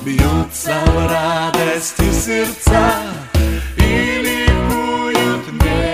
бьются в радости сердца и ликуют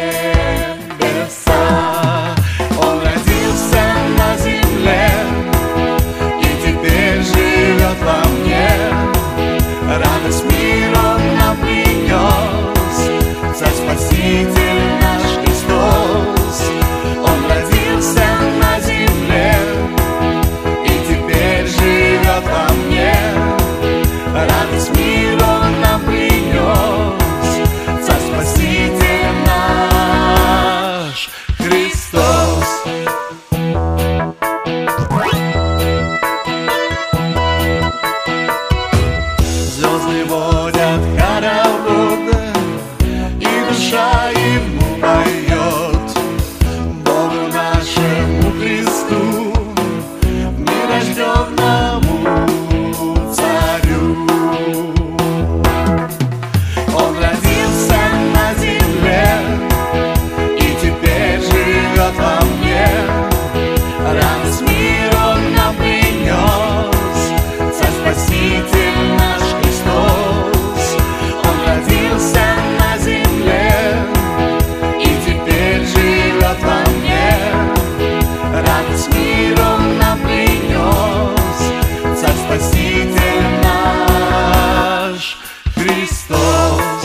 небеса. Он родился на земле и теперь живет во мне. Радость мир Он нам принес, Царь Спаситель наш Христос. Он родился на земле и теперь живет во мне. Радость мир Он нам принес, Царь Спаситель наш Христос. Звезды водят хоровод, и душа Ему поет. Богу нашему Христу, нерожденному Царю. Он родился на земле и теперь живет во мне. Радость мир Он нам принес, Царь Спаситель наш Христос. Он родился на земле и теперь живет во мне. Радость мир Он нам принес, Царь Спаситель наш Христос.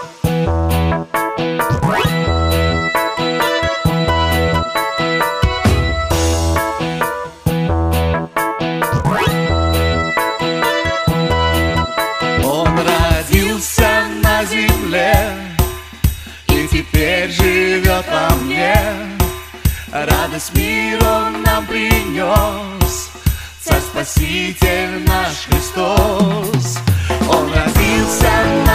Он родился на земле и теперь живет во мне. Радость мир Он нам принес, Царь Спаситель наш Христос. Он родился